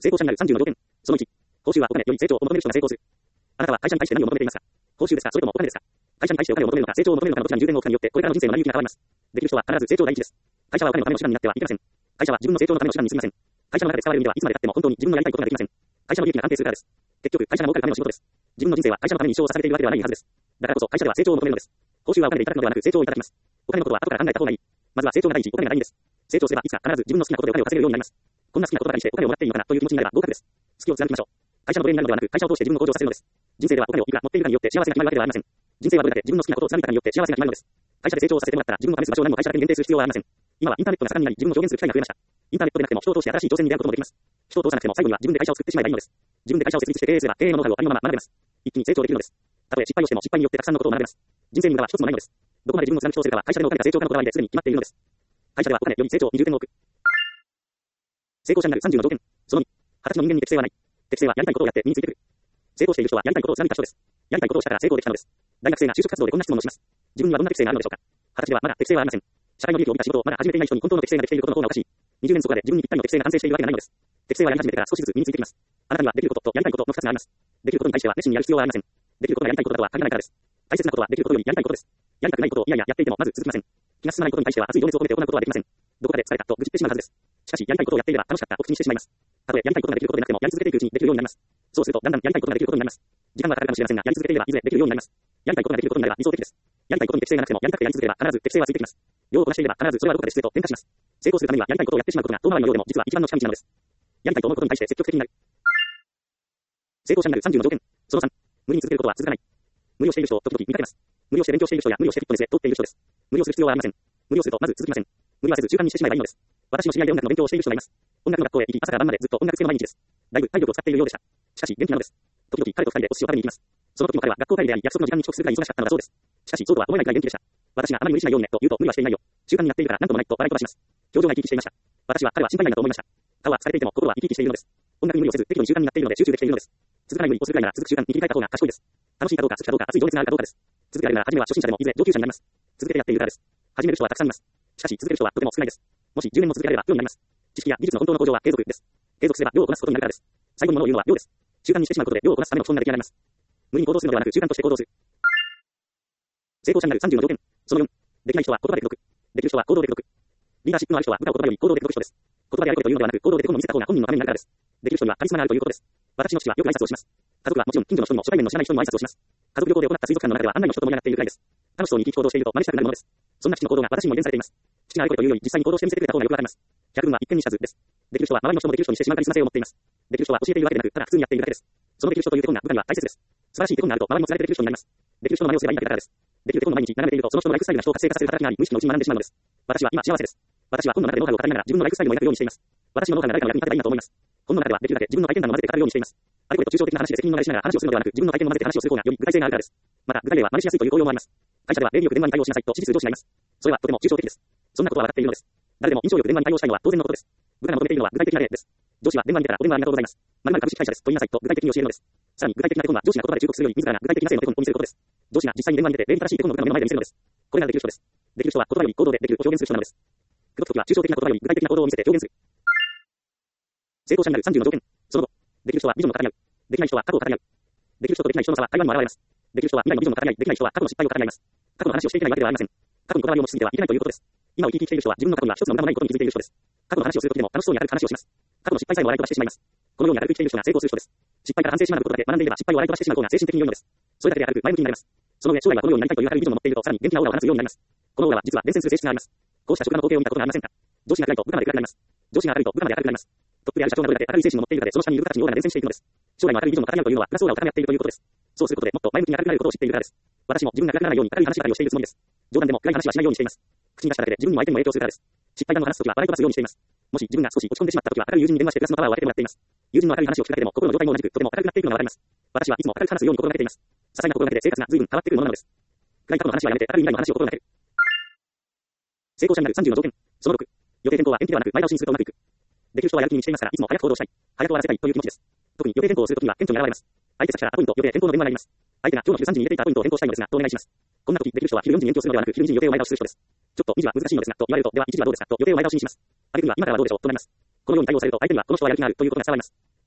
成功者になる30の条件。その1、報酬はお金より成長を求める人が成功する。あなたは会社に対して何を求めていますか？報酬ですか、それともお金ですか？会社に対してお金を求めるのか、成長を求めるのかのどちらに重点を置くかによって、これからの人生の成り行きが変わります。できる人は必ず成長第一です。会社はお金のための手段になってはいけません。会社は自分の成長のための手段に過ぎません。会社の中で使われる意味ではいつまで経っても本当に自分のやりたいことができません。会社の利益が安定するからです。結局、会社が儲かるための仕事です。自分の人生は会社のために一生を捧げているわけではないはずです。だからこそ会社では成長を求めるのです。報酬はお金でいただくのではなく成長をいただきます。お金のことは後から考えた方がいい。まずは成長が第一、お金が第二です。成長すればいつか必ず自分の好きなことでお金を稼げるようになります。こんな好きなことばかりしてお金をもらっていいのかなという気持ちになれば合格です。好きを貫きましょう。会社の奴隷になるのではなく、会社を通して自分の向上させるのです。人生ではお金をいくら持っているかによって幸せが決まるわけではありません。人生はどれだけ自分の好きなことを貫いたかによって幸せが決まるのです。会社で成長させてもらったら自分の試す場所を何も会社だけに限定する必要はありません。今はインターネットが盛んになり自分を表現する機会が増えました。インターネットでなくても人を通して新しい挑戦に出会うこともできます。人を通さなくても最後には自分で会社を作ってしまえばいいのです。自分で会社を設立して経営すれば経営のノウハウをありのまま学べます。一気に成長できるのです。たとえ失敗をしても失敗によってたくさんのことを学べます。人生に無駄は一つもないのです。どこまで自分を貫き通せるかは会社でのお金が成長かのこだわりですでに決まっているのです。会社ではお金より成長に重点を置く。成功者になる30の条件。その2、20歳の人間に適性はない。適性はやりたいことをやって身についてくる。成功している人はやりたいことを貫いた人です。やりたいことをしたから成功できたのです。大学生が就職活動でこんな質問をします。自分にはどんな適性があるのでしょうか。20歳ではまだ適性はありません。社会の利益を帯びた仕事をまだ始めていない人に本当の適性ができていることの方がおかしい。20年そこらで自分にぴったりの適性が完成しているわけがないのです。適性はやり始めてから少しずつ身についてきます。あなたにはできることとやりたいことの2つがあります。できることに対しては熱心にやる必要はありません。できることがやりたいことだとは限らないからです。大切なことはできることよりやりたいことです。やりたくないことをいやいややっていてもまず続きません。気が進まないことに対しては熱い情熱を込めて行うことはできません。どこかで疲れたと愚痴ってしまうはずです。しかしやりたいことをやっていれば楽しかったと口にしてしまいます。たとえやりたいことができることでなくてもやり続けていくうちにできるようになります。そうするとだんだんやりたいことができることになります。時間はかかるかもしれませんがやり続けていればいずれできるようになります。やりたいことができることになれば理想的です。やりたいことに適性がなくてもやりたくてやり続ければ必ず適性はついてきます。両をこなしていれば必ずそれはどこかで失礼と転化します。成功するためにはやりたいことをやってしまうことが遠回りのようでも実は一番の近道なのです。やりたいと思うことに対して積極的になる。成功者になる30の条件。その3、無理に続けることは続かない。無理をしている人を時々見かけます。無理をして勉強している人や無理をしてフィットネスへとっている人です。無理をする必要はありません。無理をするとまず続きません。無理はせず習慣にしてしまえばいいのです。私の知り合いで音楽の勉強をしている人がいます。音楽の学校へ行き朝から晩までずっと音楽性の毎日です。だいぶ体力を使っているようでした。しかし元気なのです。時々彼と二人でお寿司を食べに行きます。その時も彼は学校帰りであり約束の時間に遅刻するくらい忙しかったのだそうです。しかしそうとは思えないくらい元気でした。私があまり無理しないようにねと言うと無理はしていないよ。習慣になっているから何ともないと笑い飛ばします。表情が生き生きしていました。私は彼は心配ないなと思いました。顔は疲れていても心は生き生きしているのです。音楽に無理をせず適度に習慣になっているので集中できているのです。続かない無理をするくらいなら続く習慣に切り替えた方が賢いです。楽しいかどうか好きかどうか熱い情熱があるかどうかです。続けられるなら初めは初心者でもいずれ上級者になります。続けてやっているからです。始める人はたくさんいます。しかし続ける人はとても少ないです。もし10年も続けられればプロになります。知識や技術の本当の向上は継続です。継続すれば量をこなすことになるからです。最後のものを言うのは量です。習慣にしてしまうことで量をこなすための基本が出来上がります。無理に行動するのではなく習慣として行動する。成功者になる30の条件。その4、できない人は言葉で口説く。できる人は行動で口説く。リーダーシップのある人は部下を言葉より行動で口説く人です。言葉でやることというのではなく行動で手本を見せた方が本人のためになるからです。できる人にはカリスマがあるということです。私の父はよく挨拶をします。家族はもちろん近所の人にも初対面の知らない人にも挨拶をします。家族旅行で行った水族館の中では案内の人と盛り上がっているくらいです。楽しそうに生き生き行動していると真似したくなるものです。そんな父の行動が私にも遺伝されています。父があることというより実際に行動してみせてくれた方がよくわかります。100分は一見にしかずです。できる人は周りの人もできる人にしてしまうカリスマ性を持っています。できる人は教えているわけでなくただ普通にやっているだけです。そのできる人という手本が部下には大切です。素晴らしい手本があると周りもつられてできる人になります。できる人の真似をすればいいだけだからです。できる手本を毎日眺めているとその人のライフスタイルが人を活性化させる働きがあり無意識のうちに学んでしまうのです。私は今幸せです。私は本の中でノウハウを語りながら自分のライフスタイルを描くようにしています。私のノウハウが誰かの役に立てばいいなと思います。本の中ではできるだけ自分の体験談を混ぜて語るようにしています。あれこれと抽象的な話で責任のないしながら話をするのではなく自分の体験を混ぜて話をする方がより具体性があるからです。また具体例は真似しやすいという効用もあります。会社では礼儀よく電話に対応しなさいと指示する上司がいます。それはとても抽象的です。そんなことは笑っているのです。誰でも印象よく電話に対応したいのは当然のことです。部下が求めているのは具体的な例です。上司は電話に出たらお電話ありがとうございます。〇〇株式会社ですと言いなさいと具体的に教えるのです。さらに具体的な手本は上司が言葉で忠告するより自らが具体的な性の手本を見せることです。上司が実際に電話に出て礼儀正しい手本を部下の目の前で見せるのです。これができる人です。できる人は言葉より行動でできると表現する人なのです。口説くときは抽象的な言葉より具体的な行動を見せて表現する。成功者になる30の条件。その後、できる人はビジョンを語り合う。できない人は過去を語り合う。できる人とできない人の差は会話にも現れます。できる人は未来のビジョンを語り合い、できない人は過去の失敗を語り合います。過去の話をしていけないわけではありません。過去にこだわりを持ちすぎてはいけないということです。今を生き生きしている人は自分の過去には一つの無駄もないことに気づいている人です。過去の話をするときでも楽しそうに明るく話をします。過去の失敗さえも笑い飛ばしてしまいます。このように明るく生きている人が成功する人です。失敗から反省し学ぶことだけ学んでいれば失敗を笑い飛ばしてしまう方が精神的に良いのです。それだけで明るく前向きになります。その上、将来はこのようになりたいという明るいビジョンを持っているとさらに元気なオーラを放つようになります。このオーラは実は伝染する性質があります。こうした職場の光景を見たことがありませんか？上司が暗いと部下まで暗くなります。上司が明るいと部下まで明るくなります。トップである社長がどれだけ明るい精神を持っているかでその下にいる部下たちにオーラが伝染していくのです。将来の明るいビジョンを語り合うというのはプラスオーラを高め合っているということです。そうすることでもっと前向きに明るくなることを知っているからです。私も自分が暗くならないように明るい話し方をしているつもりです。冗談でも暗い話はしないようにしています。口に出しただけで自分にも相手にも影響するからです。失敗談を話すときは笑い飛ばすようにしています。もし自分が少し落ち込んでしまったときは明るい友人に電話してプラスのパワーを当ててもらっています。友人の明るい話を聞くだけでも心の状態も同じくとても明るくなっていくのがわかります。私はいつも明るく話すように心がけています。些細な心がけで生活が随分変わってくるものなのです。暗い過去の話はやめて明るい未来の話を心がける。成功者になる30の条件。その6、予定変更は延期ではなく前倒しにするとうまくいく。できる人はやる気にしていますからいつも早く行動したい。早く終わらせたいという気持ちです。特に予定変更をするときには顕著に現れます。相手先からアポイント予定変更の電話があります。相手が今日の13時に入れていたアポイントを変更したいのですがとお願いします。こんな時できる人は昼4時に延期をするのではなく昼2時に予定を前倒しする人です。ちょっと2時は難しいのですがと言われるとでは1時はどうですかと予定を前倒しにします。あるいは今からどうでしょうと問います。このように対応されると相手にはこの人はやる気があるということが伝わります。こうした職場の光景を見たことがありますか？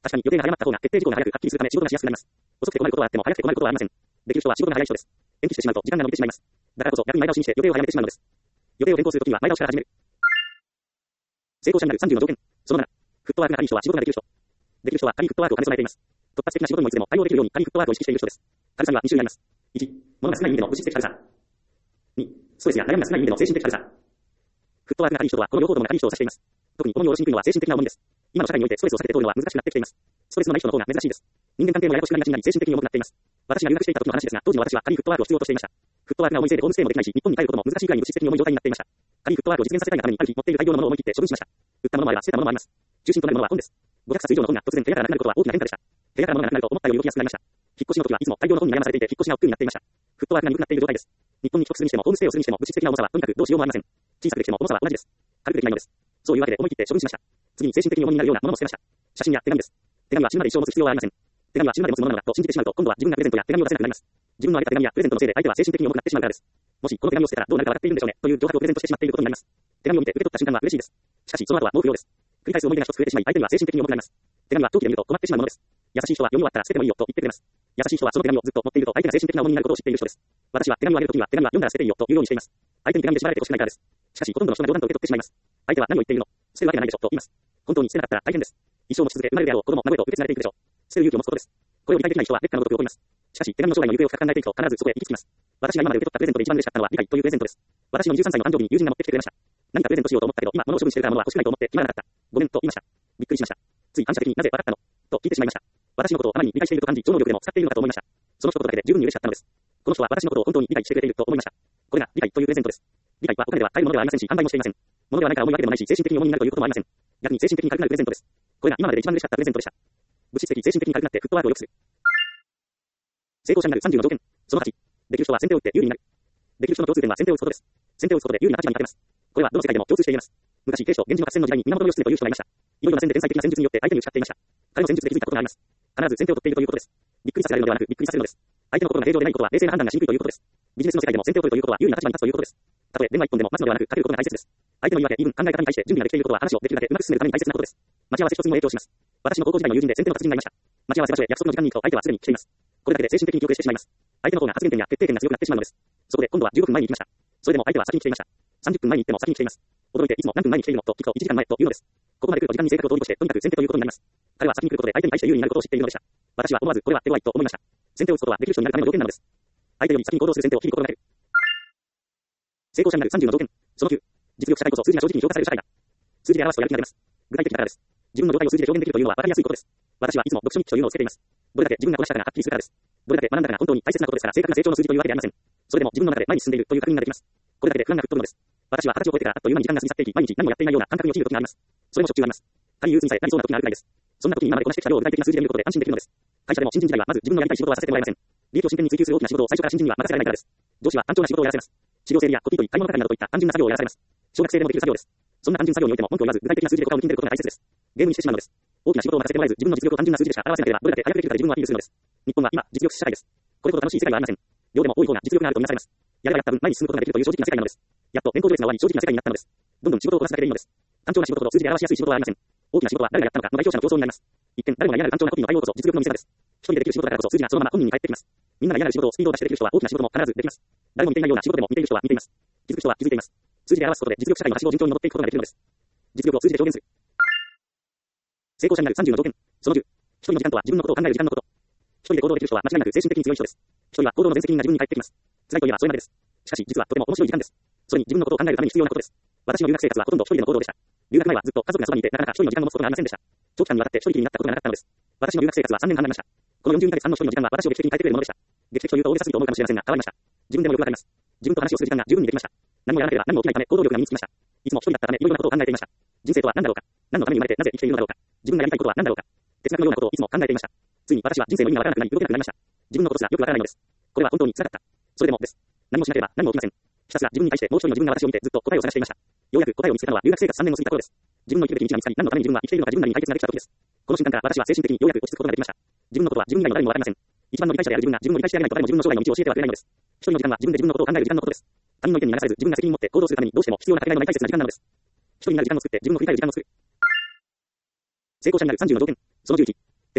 確かに予定が早まった方が決定事項が早くはっきりするため仕事がしやすくなります。遅くて困ることはあっても早くて困ることはありません。できる人は仕事が早い人です。延期してしまうと時間が伸びてしまいます。だからこそ逆に前倒しにして予定を早めてしまうのです。予定を変更するときには前倒しから始める。成功者になる30の条件。その7。フットワークが軽い人は仕事ができる人。できる人は軽いフットワークを兼ね備えています。突発的な仕事にもいつでも対応できるように軽いフットワークを意識している人です。軽さには2種類あります。1、物が少ない意味での物質的軽さ。2、ストレスや悩みが少ない意味での精神的軽さ。フットワークが軽い人はこの両方とも軽い人を指しています。特に重みを下ろしにくいのは精神的な重みです。今の社会においてストレスを避けて通るのは難しくなってきています。ストレスのない人の方が珍しいです。人間関係もややこしくなりがちになり精神的に重くなっています。私が留学していた時の話ですが、当時の私は軽いフットワークを必要としていました。フットワークが重いせいでホームステイもできないし、日本に帰ることも難しいくらいに物質的に重い状態になっていました。軽いフットワークを実現させたいがためにある日持っている大量のものを思い切って処分しました。売ったものもあれば捨てたものもあります。中心となるものは本です。500冊以上の本が突然部屋からなくなることは大きな変化でした。部屋から物がなくなると思ったより動きやすくなりました。引っ越しの時はいつも大量の本に悩まされていて引っ越しが億劫になっていました。フットワークが鈍くなっている状態です。日本に帰国するにしてもホームステイをするにしても物質的な重さはとにかくどうしようもありません。小さくできても重さは同じです。軽くできないのです。そういうわけで思い切って処分しました。次に精神的に重荷になるようなものも捨てました。写真や手紙です。手紙は死ぬまで一生持つ必要はありません。手紙は死ぬまで持つものなのだと信じてしまうと、今度は自分がプレゼントや手紙を出せなくなります。自分のあげた手紙やプレゼントのせいで相手は精神的に重くなってしまうからです。もしこの手紙を捨てたらどうなるか分かっているんでしょうねという脅迫をプレゼントしてしまっていることになります。手紙を見て受け取った瞬間は嬉しいです。しかしその後はもう不要です。繰り返す思い出が一つ増えてしまい、相手には精神的に重くなります。手紙は長期で見ると困ってしまうものです。優しい人は読み終わったら捨ててもいいよと言ってくれます。優しい人はその手紙をずっと持っていると相手が精神的な重荷になることを知っている人です。私は手紙をあげるときには手紙は読んだら捨てていいよというようにしています。相手に手紙で縛られてほしくないからです。しかしほとんどの人が冗談と受け取ってしまいます。相手は何を言っているの？捨てるわけがないでしょと言います。本当に捨てなかったら大変です。一生持ち続け生まれるであろう子供、孫へと受け継がれていくでしょう。捨てる勇気を持つことです。これを理解できない人は劣化のごとく怒ります。しかし手紙の将来の行方を深く考えていくと必ずそこへ行き着きます。私が今まで受け取ったプレゼントで一番嬉しかったのは理解というプレゼントです。私の23歳の誕生日に友人が持ってきてくれました。何かプレゼントしようと思ったけど今物を処分しているから物は欲しくないと思って決まらなかった。ごめんと言いました。びっくりしました。つい反射的になぜ分かったのと聞いてしまいました。私のことをあまりに理解していると感じ、超能力でも使っているのかと思いました。その一言だけで十分に嬉しかったのです。この人は私のことを本当に理解してくれていると思いました。これが理解というプレゼントです。理解はお金では買えるものではありませんし、販売もしていません。物ではないから重いわけでもないし、精神的に重荷になるということもありません。逆に精神的に軽くなるプレゼントです。これが今までで一番嬉しかったプレゼントでした。物質的、精神的に軽くなってフットワークを良くする。成功者になる30の条件。その8。できる人は先手を打って有利になる。できる人の共通点は先手を打つことです。先手を打つことで有利な立場に立てます。これはどの世界でも共通しています。昔、慶書、源氏の合戦の時代に源義経という人がいました。いろいろな戦で天才的な戦術によって相手に打ち勝っていました。彼の戦術で気づいたことがあります。必ず先手を取っているということです。びっくりさせられるのではなく、びっくりさせるのです。相手の心が正常でないことは冷静な判断がしにくいということです。ビジネスの世界でも先手を取るということは有利な立場に立つということです。たとえ電話一本でも待つのではなく、かけることが大切です。相手の言い訳、言い分、考え方に対して準備ができていることは話をできるだけうまく進めるために大切なことです。待ち合わせ一つにも影響します。私の高校時代の友人で先手の達人がいました。待ち合わせ場所へ約束の時間に行くと相手はすでに来ています。これだけで精神的に記憶してしまいます。相手の方が発言権や決定権が強くなってしまうのです。そこで今度は15分前に行きました。それでも相手は先に来ていました。30分前に行っても先に来ています。驚いていつも何分前に来ているのと聞くと1時間前というのです。ここまで来ると時間に正確を通りとしてとにかく先手ということになります。彼は先に来ることで相手に対して有利になることを知っているのでした。私は思わずこれは手強いと思いました。先手を打つことはできる人になるための条件なのです。相手より先に行動する先手を日々心がける。成功者になる30の条件。その9。実力社会こそ数字が正直に評価される社会だ。数字で表すとやる気が出ます。具体的だからです。自分の状態を数字で表現できるというのは分かりやすいことです。私はいつも読書日記というのをつけています。どれだけ自分がこなしたかがはっきりするからです。どれだけ学んだかが本当に大切なことですから正確な成長の数字というわけではありません。それでも自分の中で前に進んでいるという確認ができます。これだけで不安が吹っ飛ぶのです。私は20歳を超えてからあっという間に時間が過ぎ去っていき、毎日何もやっていないような感覚に陥る時があります。それもしょっちゅうあります。仮に憂鬱にさえなりそうな時があるくらいです。そんな時に今までこなしてきた量を具体的な数字で見ることで安心できるのです。会社でも新人時代はまず自分のやりたい仕事はさせてもらえません。利益を真剣に追求する大きな仕事を最初から新人には任せられないからです。上司は単調な仕事をやらせます。資料整理やコピー取り、買い物係などといった単純な作業をやらされます。小学生でもできる作業です。そんな単純作業においても文句を言わず具体的な数字で答えを見ていることが大切です。ゲームにしてしまうのです。大きな仕事を任せてもらえず自分の実力を単純な数字でしか表せなければどれだけ早くできるかで自分をアピールするのです。日本は今実力社会です。これほど楽しい世界はありません。量でも多い方が実力があるとみなされます。やればやった分前に進むことができるという正直な世界なのです。やっと年功序列が終わり正直な世界になったのです。どんどん仕事をこなすだけでいいのです。単調な仕事ほど数字で表しやすい仕事はありません。大きな仕事は誰がやったのかの代表者の競争になります。一見誰もが嫌なる単調なコピーの対応こそ実力の見せ場です。一人でできる仕事だからこそ数字がそのまま本人に返ってきます。みんなが嫌なる仕事をスピードを出してできる人は大きな仕事も必ずできます。誰も見ていないような仕事でも見ている人は見ています。気づく人は気づいています。数字で表すことで実力社会のはしごを順調に登っていくことができるのです。実力を数字で表現する。成功者になる30の条件。その10。一人の時間とは自分のことを考える時間のこと。一人で行動できる人は間違いなく精神的に強い人です。一人は行動の全責任が自分に返ってきます。辛いといえばそれまでです。しかし実はとても面白い時間です。それに自分のことを考えるために必要なことです。私の留学生活はほとんど一人での行動でした。留学前はずっと家族がそばにいてなかなか一人の時間を持つことがありませんでした。長期間にわたって一人きりになったことがなかったのです。私の留学生活は3年半になりました。この40ヶ月半の一人の時間は私を劇的に変えてくれるものでした。劇的というと大げさすぎと思うかもしれませんが変わりました。自分でもよくわかります。自分と話をする時間が十分にできました。何もやらなければ何も起きないため行動力が身につきました。いつも一人だったためいろいろなことを考えていました。人生とは何だろうか。何のために生まれてなぜ生きているのだろうか。自分がやりたいことは何だろうか。哲学のようなことをいつも考えていました。ついに私は人生の意味がわからなくなり動けなくなりました。自分のことすらよくわからないのです。これは本当に辛かった。それでもです。何もしなければ何も起きません。ひたすら自分に対してもう一人の自分が私を見てずっと答えを探していました。ようやく答えを見つけたのは留学生活3年の過ぎた頃です。自分の生きるべき道が見つかり何のために自分は生きているのか自分なりに解決ができた時です。この瞬間から私は精神的にようやく落ち着くことができました。自分のことは自分以外の誰にもわかりません。一番の理解者である自分が自分を理解してあげないと誰も自分の将来の道を教えてはくれないのです。一人の時間は自分で自分のことを考える時間のことです。他人の意見に流されず自分が責任を持って行動するためにどうしても必要なかけがえのない大切な時間なのです。一人になる時間を作って自分を振り返る時間を作る。成功者になる30の条件。その11。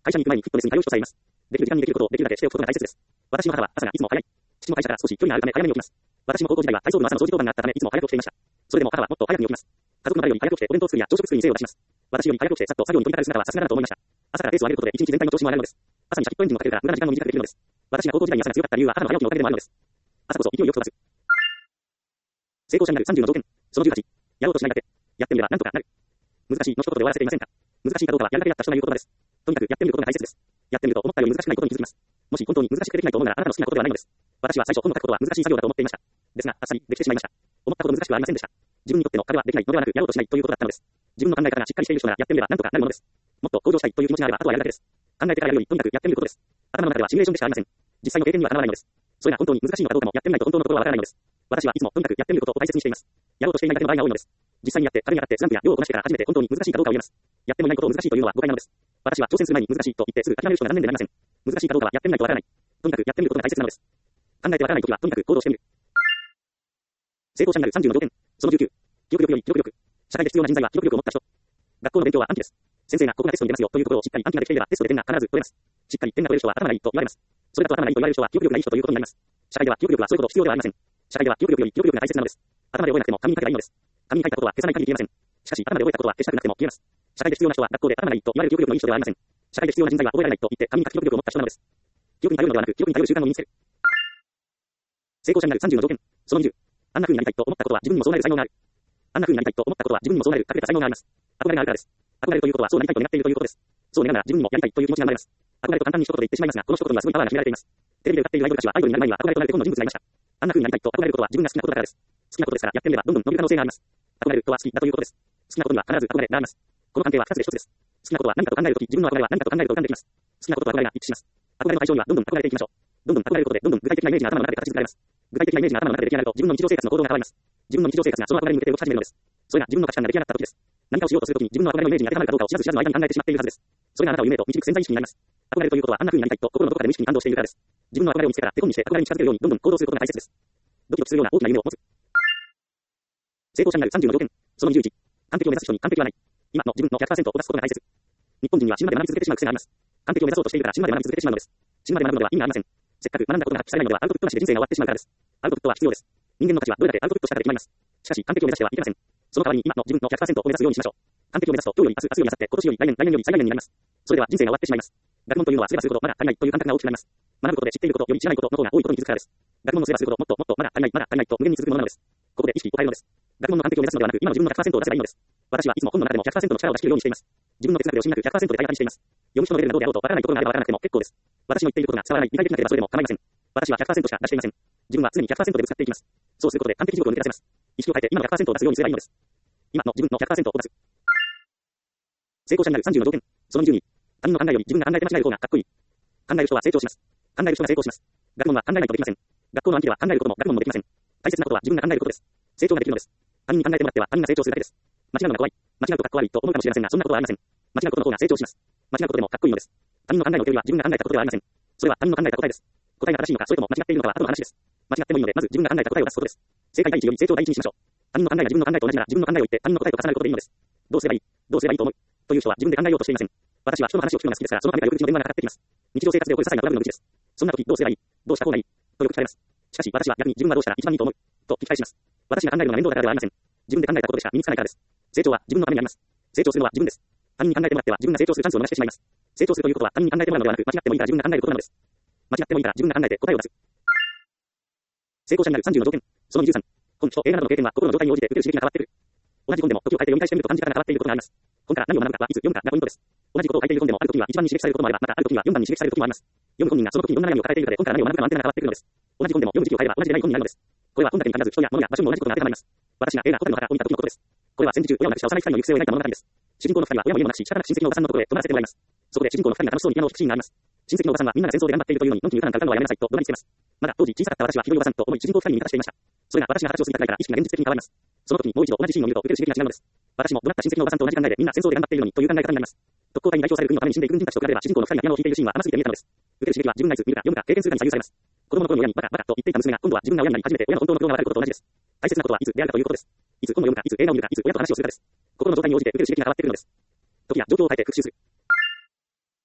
会社に行く前にフィットネスに通う人さえいます。できる時間にできることをできるだけしておくことが大切です。私の母は朝がいつも早い。父も会社から少し距離があるため早めに起きます。私も高校時代は体操部の朝の掃除当番があったためいつも早く起きていました。それでも母はもっと早くに起きます。家族の誰より早く起きてお弁当作りや朝食作りに精を出します。私より早く起きてさっと作業に取り掛かる姿はさすがだなと思いました。朝からペースを上げることで一日全体の調子も上がるのです。朝にシャキッとエンジンをかけるから無駄な時間も短くできるのです。私が高校時代に朝が強かった理由は母の早起きのおかげでもあるのです。朝こそ勢いよく飛ばす。成功者になる30の条件。その18。やろうとしないだけ。やってみればなんとかなる。難しいの一言で終わらせていませんか。難しいかどうかはやるだけやった人が言う言葉です。とにかくやってみることが大切です。やってみると思ったより難しくないことに気づきます。もし本当に難しくてできないと思うならあなたの好きなことではないのです。私は最初本を書くことは難しい作業だと思っていました。ですが、あっさりできてしまいました。思ったほど難しくはありませんでした。自分にとっての壁はできないのではなくやろうとしないということだったのです。自分の考え方がしっかりしている人ならやってみればなんとかなるものです。もっと向上したいという気持ちがあればあとはやるだけです。考えてからやるよりとにかくやってみることです。頭の中ではシミュレーションでしかありません。実際の経験にはかなわないのです。それが本当に難しいのかどうかもやってみないと本当のところはわからないのです。私はいつもとにかくやってみることを大切にしています。やろうとしていないだけの場合が多いのです。実際にやって壁に当たってスランプや量をこなしてから初めて本当に難しいかどうかを言えます。やってもいないことを難しいというのは誤解なのです。私は挑戦する前に難しいと言ってすぐ諦める人が何年でなりません。難しいかどうかはやってみないとわからない。とにかくやってみることが大切なのです。考えてわからないときはとにかく行動してみる。成功者になる30の条件。その19。記憶力より記憶力。社会で必要な人材は記憶力を持った人。学校の勉強は暗記です。先生がここがテストに出ますよというところをしっかり暗記ができていればテストで点が必ず取れます。しっかり点が取れる人は頭がいいと言われます。それだと頭がいいと言われる人は記憶力がいい人ということになります。社会では記憶力はそういうこと必要ではありません。社会では記憶力より記憶力が大切なのです。頭で覚えなくても紙に書けばいいのです。紙に書いたことは消さない限り消えません。しかし頭で覚えたことは消したくなくても消えます。社会で必要な人は学校で頭がいいと言われる記憶力のいい人ではありません。社会で必要な人材は覚えられないと言って紙に書く記憶力を持った人なのです。記憶に頼るのではなく記憶に頼る習慣を身につける。成功者になる30の条件。その20。あんな風になりたいと思ったことは自分にもそうなる才能がある。あんな風になりたいと思ったことは自分にもそうなる隠れた才能があります。憧れがあるからです。憧れるということはそうなりたいと願っているということです。そう願うなら自分にもやりたいという気持ちが生まれます。憧れと簡単に一言で言ってしまいますが、この一言にはすごいパワーが秘められています。テレビで歌っているアイドルたちはアイドルになる前には憧れとなる手本の人物がいました。あんな風になりたいと憧れることは自分が好きなことだからです。好きなことですからやってみればどんどん伸びる可能性があります。憧れるとは好きだということです。好きなことには必ず憧れがあります。この関係は2つで1つです。好きなことは何かと考えるとき、自分の憧れは何かと考えると浮かんできます。好きなことと憧れが一致します。憧れの対象にはどんどん憧れていきましょう。どんどん憧れることでどんどん具体的なイメージが頭の中で形作られます。具体的なイメージが頭の中で出来上がると自分の日常生活の行動が変わります。自分の日常生活がその憧れに向けて動き始めるのです。それが自分の価値観が出来上がった時です。何かをしようとするときに自分の憧れのイメージに当てはまるかどうかを知らず知らずの間に考えてしまっているはずです。それがあなたを夢へと導く潜在意識になります。憧れるということはあんな風になりたいと心のどこかで無意識に感動しているからです。自分の憧れを見つけたら手本にして憧れに近づけるようにどんどん行動することが大切です。ドキドキするような大きな夢を持つ。成功者になる30の条件。その21。完璧を目指す人に完璧はない。今の自分の 100% を出すことが大切。日本人には死ぬまで学び続けてしまう癖があります。完璧を目指そうとしているから死ぬまで学び続けてしまうのです。死ぬまで学ぶのでは意味がありません。せっかく学んだことが発揮されないのではアウトプットなしで人生が終わってしまうからです。アウトプットは必要です。人間の価値はどれだけアウトプットしたかで決まります。しかし完璧を目指してはいけません。その代わりに今の自分の 100% を目指すようにしましょう。完璧を目指すと今日より明日、明日より明後日、今年より来年、来年より再来年になります。それでは人生が終わってしまいます。学問というのはすればするほどまだ足りないという感覚が大きくなります。学ぶことで知っていることより知らないことの方が多いことに気づくからです。学問のすればするほどもっともっとまだ足りない、まだ足りないと無限に続くものなのです。ここで意識を変えるのです。学問の完璧を目指すのではなく今の自分の 100% を出せばいいのです。私はいつも本の中でも 100% の力を出し切るようにしています。自分の哲学で惜しみなく 100% で体感しています。読む人のレベルがどうであろうとわからないことがあればわからなくても結構です。私の言っていることが伝わらない、理解できなければそれでも構いません。私は 100% しか出していません。自分は常に 100% でぶつかっていきます。そうすることで完璧記録を抜け出せます。意識を変えて今の 100% を出すようにすればいいのです。今の自分の 100% を出す。成功者になる30の条件。その12。他人の考えより自分が考えて間違える方がかっこいい。考える人は成長します。考える人が成功します。学問は考えないとできません。学校の暗記では考えることも学問もできません。大切なことは自分が考えることです。成長ができるのです。他人に考えてもらっては他人が成長するだけです。間違うのが怖い。間違うとかっこ悪いと思うかもしれませんが、そんなことはありません。間違うことの方が成長します。間違うことでもかっこいいのです。他人の考えの手よりは自分が考えたことではありません。それは他人の考えた答えです。答えが正しいのか、それとも間違っているのかは後の話です。間違ってもいいので、まず自分が考えた答えを出すことです。正解第一より成長第一にしましょう。他人の考えが自分の考えと同じなら自分の考えを言って他人の答えと重なることでいいのです。どうすればいいどうすればいいと思うという人は自分で考えようとしていません。私は人の話を聞くのが好きですから、そのためかよく口の電話がかかってきます。日常生活で起こる些細なトラブルのうちです。そんな時どうすればいいどうした方がいいとよく聞かれます。しかし私は逆に自分はどうしたら一番いいと思うと聞き返します。私が考えるのが面倒だからではありません。自分で考えたことでしか身につかないからです。成長は自分のためにあります。成長するのは自分です。他人に考えてもらっては自分が成長するチャンスを逃してしまいます。成長するということは他人に考えてもらうのではなく、間違ってもいいから自分が考えることなのです。間違ってもいいから自分が考えて答えを出す。成功者になる30の条件。その23。本と映画などの経験は心の状態に応じて受ける刺激が変わってくる。同じ本でも時を変えて読み返してみると感じ方が変わっていることがあります。本から何を学ぶかはいつ読むかがポイントです。同じことを書いている本でもある時には一番に刺激されることもあれば、またある時には4番に刺激される時もあります。読む本人がその時にどんな悩みを抱えているかで本から何を学ぶかのアンテナが変わってくるのです。同じ本でも読む時期を変えれば同じでない本になるのです。これは本だけに限らず人や物や場所にも同じことが当てはまります。私が映画ホテルの墓を見た時のことです。これは戦時中親を亡くした幼い二人の行く末を描いた物語です。主人公の二人は親も家もなくし、仕方なく親戚のおばさんのところへ泊まらせてもらいます。そこで主人公の二人が楽しそうにピアノを弾くシーンがあります。親戚のおばさんはみんなが戦争で頑張っているというのにのんきに歌なんか歌うのはやめなさいと怒鳴りつけます。まだ当時小さかった私はひどいおばさんと思い主人公二人に味方していました。それが私が形を過ぎたくらいから意識が現実的に変わります。その時にもう一度同じシーンを見ると受ける刺激が違うのです。私も怒鳴った親戚のおばさんと同じ考えでみんな戦争で頑張っているのにという考え方になります。特攻隊に代表される国のために死んでいく軍人たちと比べれば主人公の二人がピアノを弾いているシーンは甘すぎて見えたのです。受ける刺激は自分がいつ見るか読むか経験するかに左右されます。子供の頃に親にバカバカと言っていた娘が今度は自分が親になり初めて親の本当の苦労がわかることと同じです。大切なことはいつ出会うかということです。いつ本を読むか、いつ映画を見るか、いつ親と話をするかです。心の状態に応じて受ける刺激が変わってくるのです。時や状況を変えて復習する。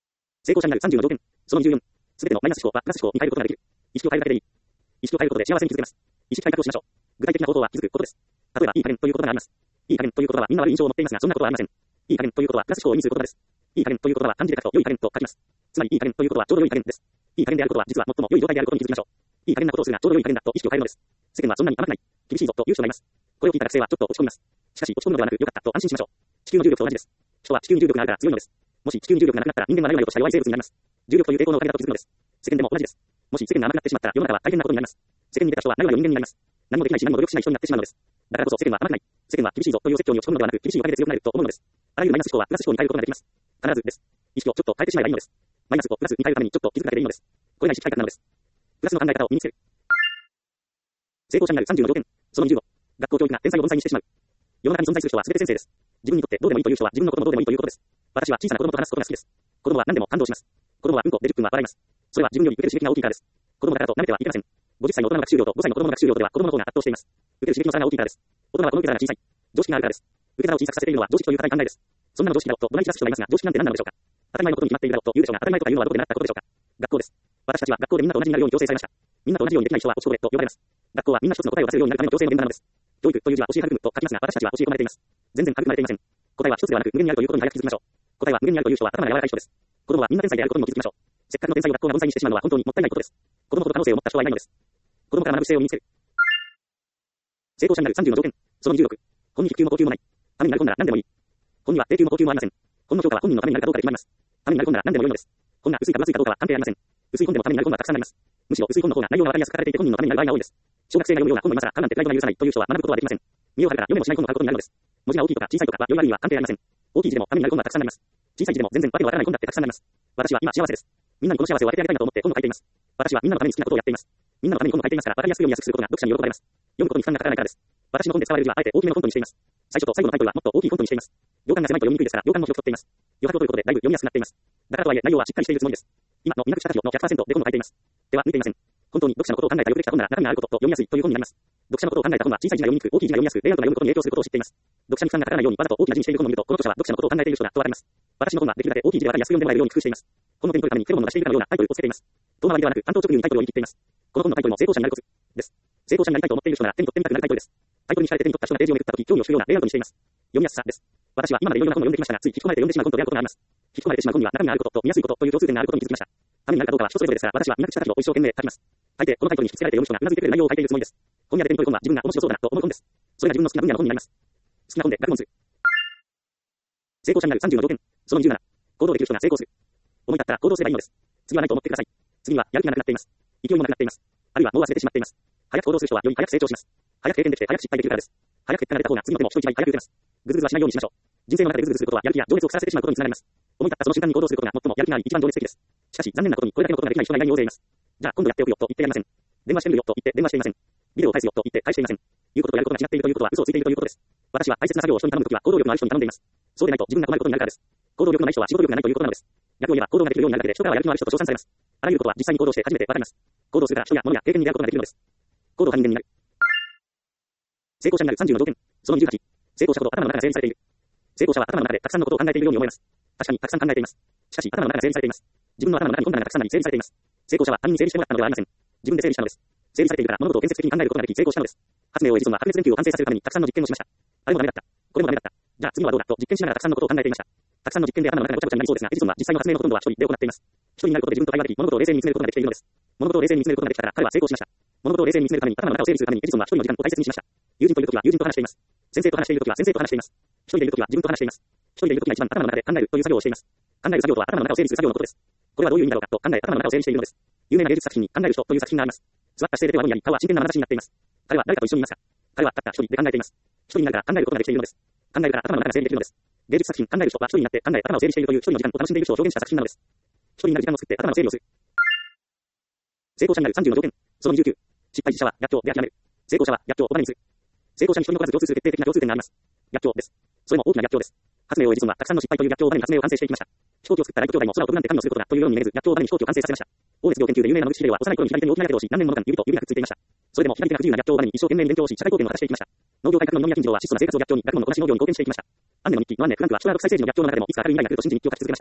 成功者になる30の条件。その24。すべてのマイナス思考はプラス思考に変えることができる。意識を変えるだけでいい。意識を変えることで幸せに気づけます。意識改革をしましょう。具体的な方法は気づくことです。例えば、いい加減という言葉があります。いい加減という言葉はみんな悪い印象を持っていますが、そんなことはありません。いい加減ということはプラス思考を意味する言葉です。いい加減という言葉は漢字で書くと良い加減と書きます。つまり、いい加減ということはちょうど良い加減です。いい加減であることは実は最も良い状態であることに気づきましょう。いい加減なことをするがちょうど良い加減だと意識を変えるのです。世間はそんなに甘くない。厳しいぞという人がいます。これを聞いた学生はちょっと落ち込みます。しかし落ち込むのではなく良かったと安心しましょう。地球の重力と同じです。人は地球に重力があるから強いのです。もし地球に重力がなくなったら人間は何々とした弱い生物になります。重力という抵抗のおかげだと気づくのです。世間でも同じです。もし世間が甘くなってしまったら世の中は大変なことになります。世間に出た人は何々の人間になります。何もできないし何も努力しない人になってしまうのです。だからこそ世間は甘くない。世間は厳しいぞという説教に落ち込むのではなく厳しいおかげで強くなると思うのです。あらゆるマイナス思考はプラス思考に変えることができます。必ずです。意識をちょっと変えてしまえばいいのです。マイナスをプラスに変えるためにちょっと気づくだけでいいのです。これが意識改革なのです。プラスの考え方を身につける。成功者になる30の条件。その25。学校教育が天才を盆栽にしてしまう。世の中に存在する人は全て先生です。自分にとってどうでもいいという人は自分のこともどうでもいいということです。私は小さな子供と話すことが好きです。子供は何でも感動します。子供はうんこで10分は笑います。それは自分より受ける刺激が大きいからです。子供だからと舐めてはいけません。50歳の大人の学習量と5歳の子供の学習量では子供の方が圧倒しています。受ける刺激の差が大きいからです。大人はこの受け皿が小さい。常識があるからです。受け皿を小さくさせているのは常識という固い考えです。そんなの常識だろと怒鳴り散らす人がいますが、常識なんて何なのでしょうか。当たり前のことに決まっているだろうと言うでしょうが、当たり前とかいうのはどこで習ったことでしょうか。学校です。私たちは学校でみんなと同じになるように強制されました。みんなと同じようにできない人は落ちこぼれと呼ばれます。学校はみんな一つの答えを出せるようになるための強制の現場なのです。教育という字は教え育むと書きますが、私たちは教え込まれています。全然育まれていません。答えは一つではなく無限にあるということに早く気づきましょう。答えは無限にあるという人は頭が柔らかい人です。子供はみんな天才であることにも気づきましょう。せっかくの天才を学校が盆栽にしてしまうのは本当にもったいないことです。子供ほど可能性を持った人はいないのです。子供から学ぶ姿勢を身につける。成功者になる30の条件。その26。本に低級も高級もない。ためになる本なら何でもいい。本には低級も高級もありません。本の評価は本人のためになるかどうかで決まります。ためになる本なら何でも良いのです。本が薄いか分厚いかどうかは関係ありません。薄い本でもためになる本がたくさんあります。むしろ薄い本の方が内容が分かりやすく書かれていて本人のためになる場合が多いです。小学生が読むような本の今更かなんてプライドが許さないという人は学ぶことはできません。身を張るから読めもしない本を買うことになるのです。文字が大きいとか小さいとかは良い悪いは関係ありません。大きい字でもためになる本がたくさんあります。小さい字でも全然わけのわからない本だってたくさんあります。私は今幸せです。みんなにこの幸せを分けてあげたいなと思って本を書いています。私はみんなのために好きなことをやっています。みんなのために本を書いていますから分かりやすく読みやすくすることが読者に喜ばれます。読むことに負担がかからないからです。私の本で使われる字はあえて大きめのフォントにしています。最初と最後のタイトルはもっと大きいフォントにしています。行間が狭いと読みにくいですから行間も広く取っています。余白を取ることでだいぶ読みやすくなっています。だからとはいえ内容はしっかりしているつもりです。今の医学者たちの 100% で本を書いています。では見ていません。本当に読者のことを考えたよくできた本なら中身があることと読みやすいという本になります。読者のことを考えた本は小さい字が読みにくく大きい字が読みやすくレイアウトが読むことに影響することを知っています。読者に負担がかからないようにわざと大きな字にしている本を見るとこの著者は読者のことを考えている人だとわかります。私の本はできるだけ大きい字でわかりやすく読んでもらえるように工夫しています。本の手に取るために手を伸ばしているかのようなタイトルをつけています。遠回りではなく単刀直入にタイトルを言い切っています。この本のタイトルも成功者になるコツです。成功者になりたいと思っている人なら手に取ってみたくなるタイトルです。タイトルに惹かれて手に取った人がページをめくった時興味を引くようなレイアウトにしています。読みやすさです。私は今までいろいろな本を読んできましたが、つい引き込まれて読んでしまう本と出会うことがあります。引き込まれてしまう本には中身があることと見やすいことという共通点があることに気づきました。ためになるかどうかは人それぞれですが、私は医学者たちを一生懸命書きます。大抵このタイトルに引き付けられて読む人がうなずいてくれる内容を書いているつもりです。本屋で手に取る本は自分が面白そうだなと思う本です。それが自分の好きな分野の本になります。好きな本で学問する。成功者になる30の条件。その27。行動できる人が成功する。思い立ったら行動すればいいのです。次はないと思ってください。次にはやる気がなくなっています。勢いもなくなっています。あるいはもう忘れてしまっています。早く行動する人はより早く成長します。早く経験できて早く失敗できるからです。早く結果が出た方が次の手も人一倍早く打てます。ぐずぐずはしないようにしましょう。人生の中でぐずぐずすることはやる気や情熱を腐らせてしまうことにつながります。思い立ったその瞬間に行動することが最もやる気があり一番情熱的です。しかし残念なことにこれだけのことができない人が意外に大勢います。じゃあ今度やっておくよと言ってやりません。電話してみるよと言って電話していません。ビデオを返すよと言って返していません。言うこととやることが違っているということは嘘をついているということです。私は大切な作業を人に頼むときは行動力のある人に頼んでいます。そうでないと自分が困ることになるからです。行動力のない人は仕事力がないということなのです。逆を言えば行動ができるようになるだけで人からはやる気のある人と称賛されます。あらゆることは実際に行動して初めてわかります。行動するから人や物や経験に出会うことができるのです。行動が人間になる。成功者になる30の条件。その28。成功者ほど頭の中が整理されている。成功者は頭の中でたくさんのことを考えているように思えます。確かにたくさん考えています。しかし頭の中が整理されています。自分の頭の中に本棚がたくさんあり整理されています。成功者は他人に整理してもらったのではありません。自分で整理したのです。整理されているから物事を建設的に考えることができ成功したのです。発明をエジソンは白熱電球を完成させるためにたくさんの実験をしました。あれもダメだった。これもダメだった。じゃあ次はどうだと実験しながらたくさんのことを考えていました。たくさんの実験で頭の中がごちゃごちゃになりそうですが、エジソンは実際の発明のほとんどは一人で行っています。一人になることで自分と対話でき、物事を冷静に見つめることができているのです。物事を冷静に見つめることができたから彼は成功しました。物事を冷静に見つめるために頭の中を整理するためにエジソンは一人の時間を大切にしました。友人といるときは友人と話しています。先生と話しているときは先生と話しています。一人でいるときは自分と話しています。一人でいるときが一番頭の中で考えるという作業をしています。考える作業とは頭の中を整理する作業のことです。これはどういう意味だろうかと考え頭の中を整理しているのです。有名な芸術作品に考える人という作品があります。座った姿勢で手を顎にやり、顔は真剣な眼差しになっています。彼は誰かと一緒にいますか？彼はたった一人で考えています。一人になるから考えることができているのです。考えるから頭の中が整理できるのです。芸術作品考える人は一人になって考え頭を整理しているという一人の時間を楽しんでいる人を表現した作品なのです。一人になる時間を作って頭の整理をする。成功者になる30の条件。その29。失敗自者は逆境で諦める。成功者は逆境をバネにする。成功者に一人残らず共通する決定的な共通点があります。逆境です。それも大きな逆境です。発明をエジソンはたくさんの失敗という逆境をバネに発明を完成していきました。飛行機を作ったライト兄弟も空を飛ぶなんて神のすることだというように見えず逆境をバネに飛行機を完成させました。オーレス業研究で有名な野口秀は幼い頃に左手に大きなやけどをし何年もの間指と指がくっついていました。それでも左手が不自由な逆境をバネに一生懸命に勉強をし社会貢献を果たしていきました。農業改革の二宮金次郎は質素な生活を逆境に学問のこなし農業に貢献していきました。アンネの日記のアンネ・フランクは人が独裁政治の逆境の中でもいつか明るい未来が来ると信じ日記を書き続けました。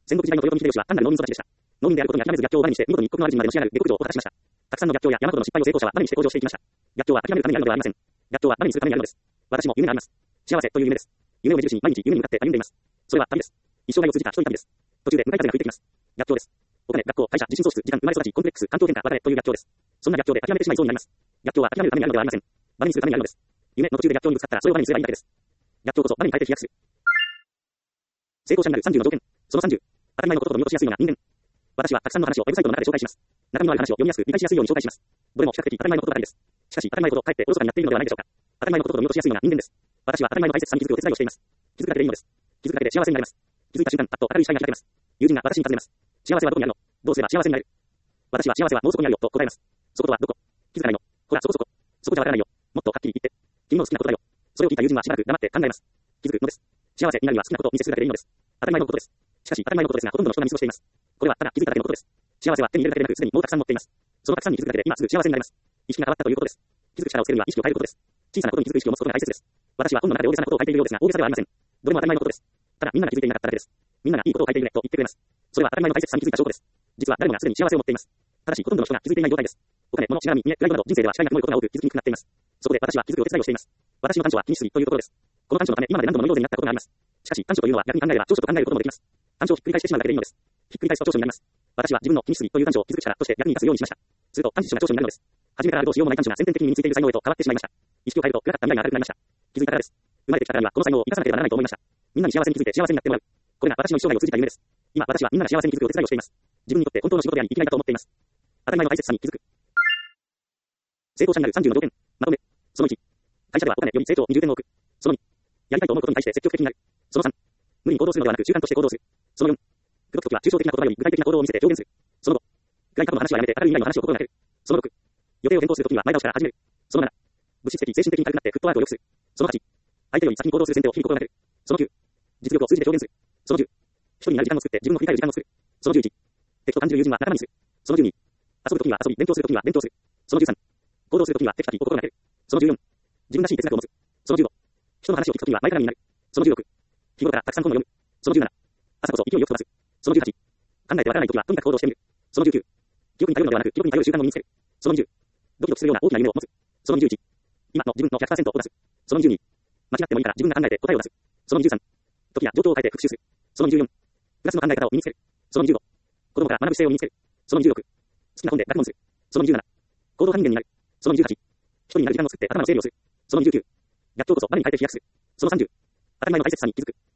戦国時代の豊臣秀吉は単なる農民育ちでした。農民であることに諦めず逆境を我にして見事に一国の主にまでのし上がる下克上を果たしました。たくさんの逆境や山ほどの失敗を成功者は我にして向上していきました。逆境は諦めるためにあるのではありません。逆境は我にするためにあるのです。私も夢があります。幸せという夢です。夢を目印に毎日夢に向かって歩んでいます。それは旅です。一生涯を通じた一人旅です。途中で向かい風が吹いてきます。逆境です。お金、学校、会社、自信喪失、時間、生まれ育ち、コンプレックス、環境変化、別れという逆境です。そんな逆境で諦めてしまいそうになります。逆境は諦めるためにあるのではありません。我にするためにあるのです。夢の途中で逆境にぶつかったらそれを我にすればいいだけです。逆境こそ我に変えて飛躍する。成功者になる30の条件。その30。当たり前のことと見落としやすいのが人間。私はたくさんの話をウェブサイトの中で紹介します。中身のある話を読みやすく理解しやすいように紹介します。どれも比較的当たり前のことばかりです。しかし当たり前ほどかえっておろそかになっているのではないでしょうか。当たり前のことと見落としやすいのが人間です。私は当たり前の大切さに気づくお手伝いをしています。気づくだけでいいのです。気づくだけで幸せになれます。気づいた瞬間、パッと明るい視界が開けます。友人が私に尋ねます。幸せはどこにあるの？どうすれば幸せになる？私は幸せはもうそこにあるよと答えます。そことはどこ？気づかないの？ほらそこそこ。そこじゃわからないよ。もっとはっきり言って。君の好きなことだよ。それを聞いた友人はしばらく黙って考えます。気づくのです。幸せになるには好きなことを見せするだけでいいのです。当たり前のことです。しかし当たり前のことですがほとんどの人が見過ごしています。これはただ気づいただけのことです。幸せは手に入れるだけでなくすでにもうたくさん持っています。そのたくさんに気づくだけで今すぐ幸せになります。意識が変わったということです。気づく力をつけるには意識を変えることです。小さなことに気づく意識を持つことが大切です。私は本の中で大げさなことを書いているようですが大げさではありません。どれも当たり前のことです。ただみんなが気づいていなかっただけです。みんながいいことを書いているねと言ってくれます。それは当たり前の大切さに気づいた証拠です。実は誰もがすでに幸せを持っています。ただしほとんどの人が気づいていない状態です。お金、物、しがらみ、見栄、プライドなど人生ではしたいなと思うことが多く気づきにくくなっています。そこで私は気づくお手伝いをしています。私の短所は気にしすぎというところです。この短所のため今まで何度もノイローゼになったことがあります。しかし短所というのは逆に考えれば長所と考えることもできます。短所をひっくり返してしまうだけでいいのです。ひっくり返すと長所になります。私は自分の気にしすぎという短所を気づく力として逆に生かすようにしました。すると短所が長所になるのです。初めからあるどうしようもない短所が先天的に身についている才能へと変わってしまいました。意識を変えると暗かった未来が明るくなりました。気づいたからです。生まれてきたからにはこの才能を生かさなければならないと思いました。みんなに幸せに気づいて幸せになってもらう。これが私の一生涯を通じた夢です。今私はみんなが幸せに気づくお手伝いをしています。自分にとって本当の仕事であり生きがいだと思っています。当たり前の大切さに気づく。成功者になる30の条件。まとめ。その1。会社ではお金より成長20点を置く。その2。やりたいと思うことに対して積極的になる。その3。無理に行動するのではなく習慣として行動する。その4。口説くときは抽象的な言葉より具体的な行動を見せて表現する。その5。暗い過去の話はやめて明るい未来の話を心がける。その6。予定を変更するときには前倒しから始める。その7。物質的、精神的に軽くなってフットワークを良くする。その8。相手より先に行動する先手を日々心がける。その9。実力を数字で表現する。その10。一人になる時間を作って自分の振り返る時間を作る。その11。敵と感じる友人は仲間にする。その12。遊ぶときには遊び、勉強するときには勉強する。その13。行動するときにはテキパキ心がける。その14。自分らしい哲学を持つ。その15。人の話を聞くときには前かがみになる。その16。日頃からたくさん本を読む。その17。朝こそ勢いよく飛ばす。その18。考えてわからないときはとにかく行動してみる。その19。記憶に頼るのではなく記憶に頼る習慣を身につける。その20。ドキドキするような大きな夢を持つ。その21。今の自分の 100% を出す。その22。間違ってもいいから自分が考えて答えを出す。その23。時や状況を変えて復習する。その24。プラスの考え方を身につける。その25。子供から学ぶ姿勢を身につける。その26。好きな本で学問する。その17。行動管理人になる。その18。一人になる時間を作って頭の整理をする。その29。逆境こそ我に変えて飛躍する。その30。当たり前の大切さに気づく。